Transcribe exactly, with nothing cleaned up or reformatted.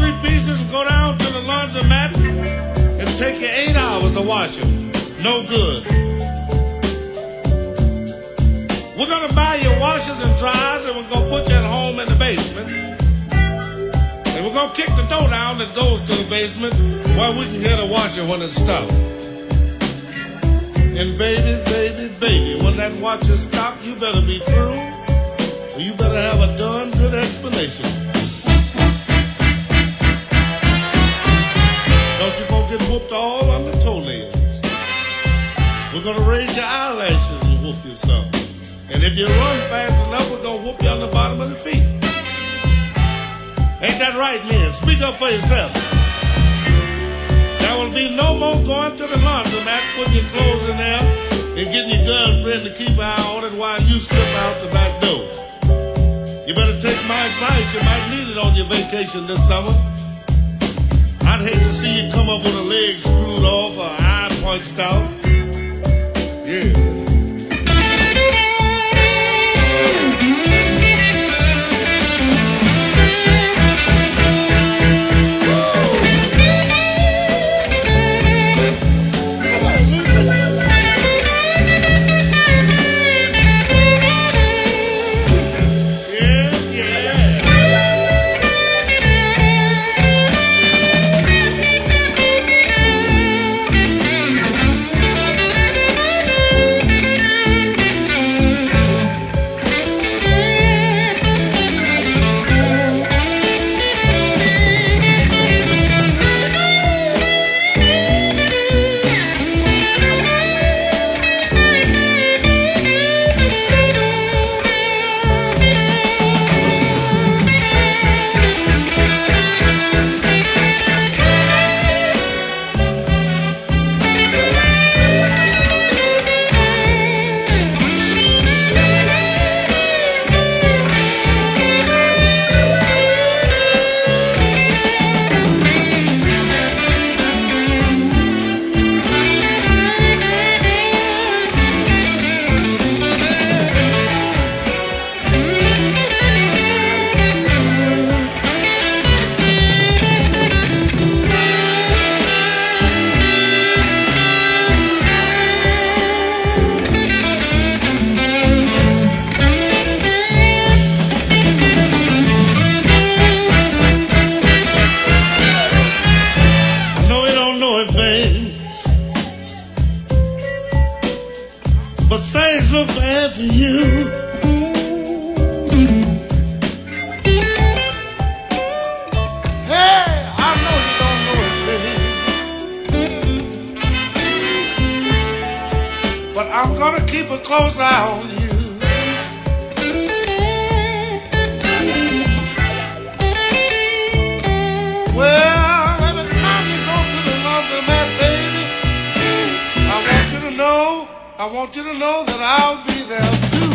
three pieces and go down to the laundromat and take you eight hours to wash them. No good. We're gonna buy you washers and dryers and we're gonna put you at home in the basement. And we're gonna kick the door down that goes to the basement while we can hear the washer when it's stopped. And baby, baby, baby, when that watcher stops, you better be through. Or you better have a darn good explanation. Don't you gonna get whooped all on the toenails. We're gonna raise your eyelashes and whoop you some. And if you run fast enough, we're gonna whoop you on the bottom of the feet. Ain't that right, men? Speak up for yourself. There will be no more going to the laundromat, putting your clothes in there, and getting your girlfriend to keep an eye on it while you slip out the back door. You better take my advice. You might need it on your vacation this summer. I'd hate to see you come up with a leg screwed off or an eye punched out. Yeah. But things look bad for you. Hey, I know you don't know it, babe. But I'm gonna keep a close eye on you. Well, every time you go to the laundromat, baby, I want you to know I want you to know that I'll be there too.